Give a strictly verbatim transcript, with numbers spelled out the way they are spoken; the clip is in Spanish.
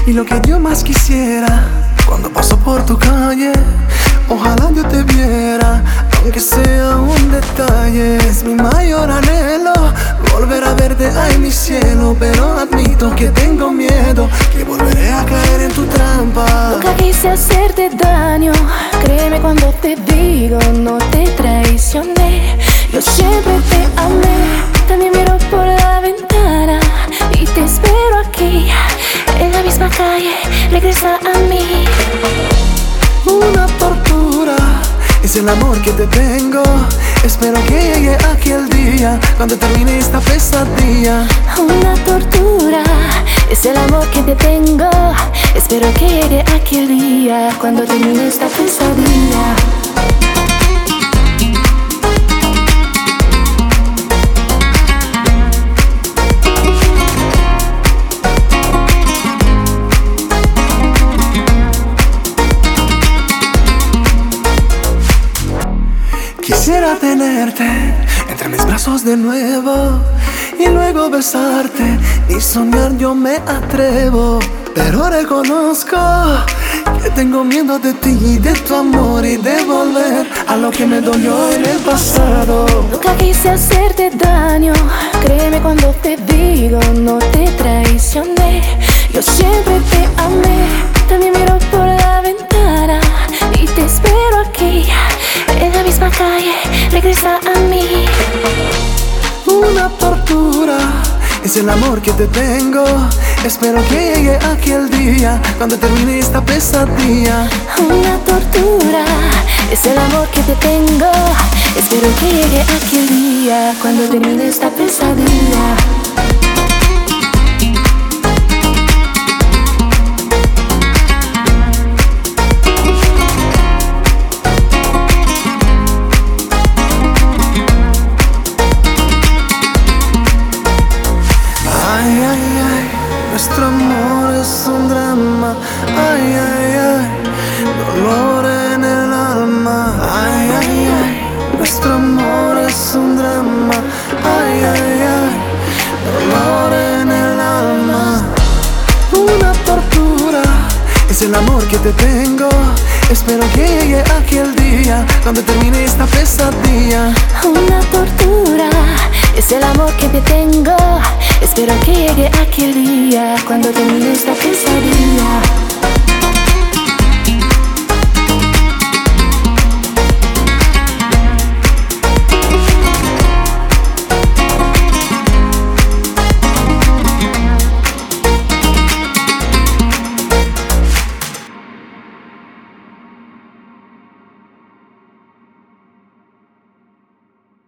Y lo que yo más quisiera, cuando paso por tu calle, ojalá yo te viera, aunque sea un detalle. Es mi mayor anhelo volver a verte, ay mi cielo. Pero admito que tengo miedo, que volveré a caer en tu trampa. Nunca quise hacerte daño, créeme cuando te digo, no te traicioné. Yo siempre te amé, también miro por la ventana y te espero aquí, en la misma calle, regresa a mí. Una tortura es el amor que te tengo. Espero que llegue aquel día cuando termine esta pesadilla. Una tortura es el amor que te tengo. Espero que llegue aquel día cuando termine esta pesadilla. Quisiera tenerte entre mis brazos de nuevo y luego besarte y soñar yo me atrevo. Pero reconozco que tengo miedo de ti, de tu amor y de volver a lo que me dolió en el pasado. Nunca quise hacerte daño, créeme cuando te digo, no te traicioné. Yo siempre te amé, también miro por la ventana y te espero aquí, en la misma calle, regresa a mí. Una tortura es el amor que te tengo. Espero que llegue aquel día cuando termine esta pesadilla. Una tortura es el amor que te tengo. Espero que llegue aquel día cuando termine esta pesadilla. Nuestro amor es un drama, ay, ay, ay, dolor en el alma, ay, ay, ay. Nuestro amor es un drama, ay, ay, ay, dolor en el alma. Una tortura es el amor que te tengo. Espero que llegue aquel día cuando termine esta pesadilla. Una tortura es el amor que te tengo. Espero que llegue aquel día cuando termine esta pesadilla.